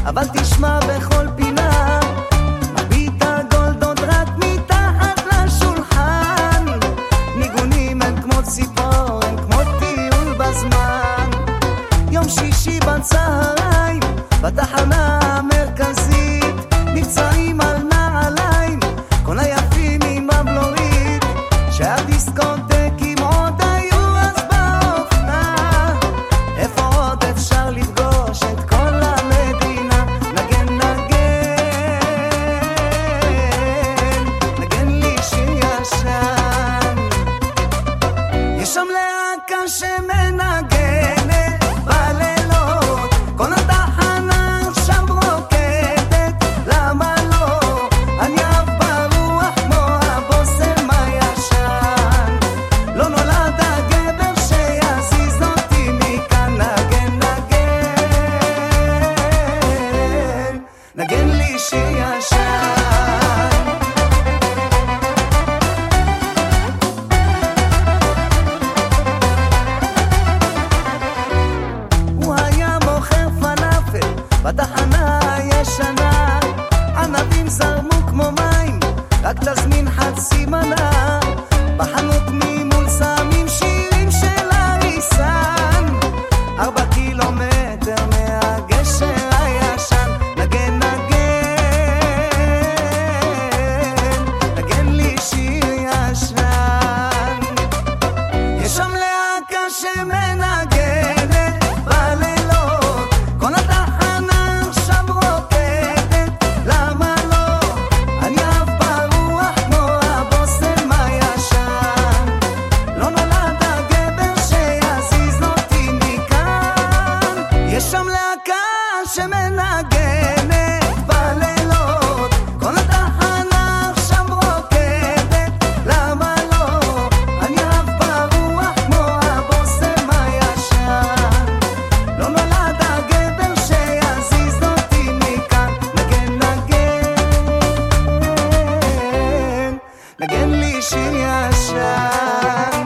אבל תשמע בכל פינה מביט הגולדות רק מתחת לשולחן. ניגונים הם כמו ציפור, הם כמו טיול בזמן. יום שישי בצהריים בתחנה המרכזית נפצעים על נעליים כל היפים עם הבלורית שהדיסקוטקים עוד היו אז באופנה. איפה עוד אפשר לפגוש את כל המדינה? נגן נגן לי שיר ישן. יש שם להקה שמנגנת בלילות, כל התחנה עכשיו רוקדת, למה לא? אני אף ברוח כמו הבושם הישן. לא נולד הגבר שיזיז אותי מכאן. נגן לי שיר ישן. בתחנה הישנה ענבים זרמו כמו מים, רק תזמין חצי מנה. בחנות ממול שמים שירים של הריסן, 4 קילומטר מהגשר הישן. נגן לי שיר ישן. יש שם להקה שמנגנת בלילות, כל התחנה עכשיו רוקדת, למה לא? אני אף ברוח כמו הבושם הישן. לא נולד הגבר שיזיז אותי מכאן. יש שם להקה שמנגנת בלילות, כל התחנה עכשיו רוקדת, למה לא? אני אף ברוח כמו הבושם הישן. לא נולד הגבר שיזיז אותי מכאן. נגן לי שיר ישן.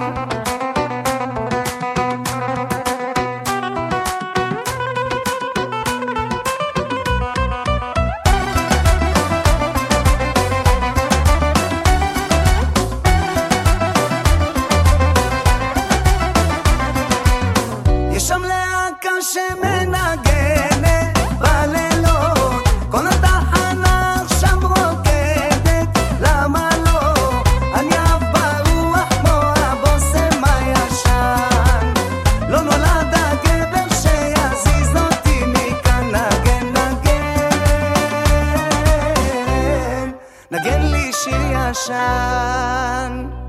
יש שם להקה שמנגנת בלילות, כל התחנה עכשיו רוקדת, למה לא? אני אף ברוח כמו הבושם הישן. לא נולד הגבר שיזיז אותי מכאן. נגן לי שיר ישן.